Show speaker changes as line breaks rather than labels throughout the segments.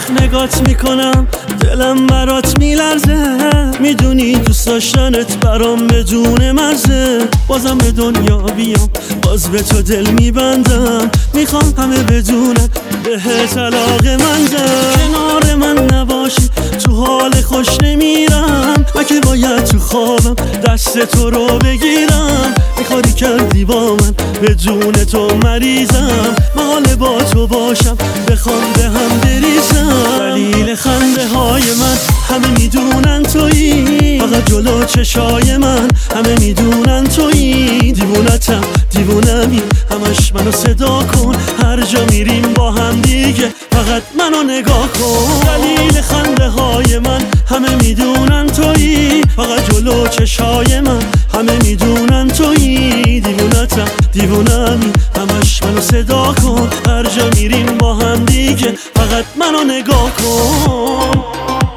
وقت نگات میکنم دلم برات میلرزه، میدونی دوست داشتنت برام بدون مرزه. بازم به دنیا بیام باز به تو دل میبندم، میخوام همه بدونن بهت علاقه مندم. کنار من نباشی تو حال خوش نمیرم، من که باید تو خوابم دست تو رو بگیرم. میخواری کردی با من بدون تو مریضم، من حال با تو باشم بخوام به هم بریزم. دلیل خنده های من همه میدونن تویی، فقط جلو چشای من همه میدونن تویی. دیوونتم دیوونمی همش منو صدا کن، هر جا میریم با هم دیگه فقط منو نگاه کن. دلیل خنده های من همه میدونن تویی، فقط جلو چشای من همه میدونن تویی. دیوونتم دیوونمی همش منو صدا کن، هر جا میریم با هم دیگه فقط منو نگاه کن.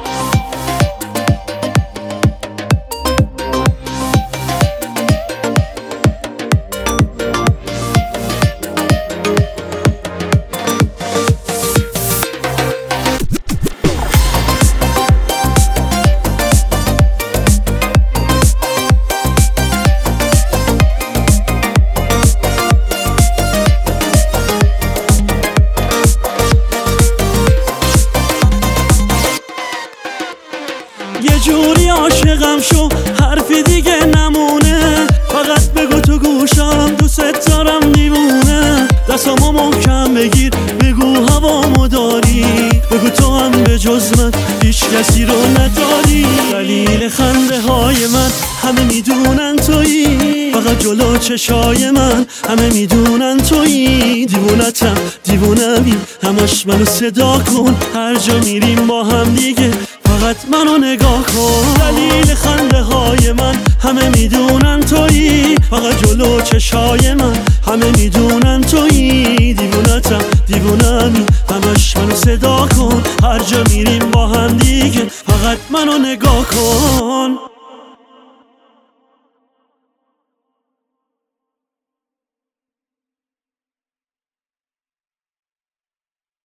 یه جوری عاشقم شو حرفی دیگه نمونه، فقط بگو تو گوشم دوست دارم دیوونه. دستامو محکم بگیر بگو هوامو داری، بگو تو هم به جز من هیچ کسی رو نداری. دلیل خنده های من همه میدونن تویی، فقط جلو چشای من همه میدونن تویی. دیوونتم دیوونمی همش منو صدا کن، هر جا میریم با هم دیگه فقط منو نگاه کن. دلیل خنده های من همه میدونن تویی، فقط جلو چشای من همه میدونن تویی. دیوونتم دیوونمی همش منو صدا کن، هر جا میریم با هم دیگه فقط منو نگاه کن.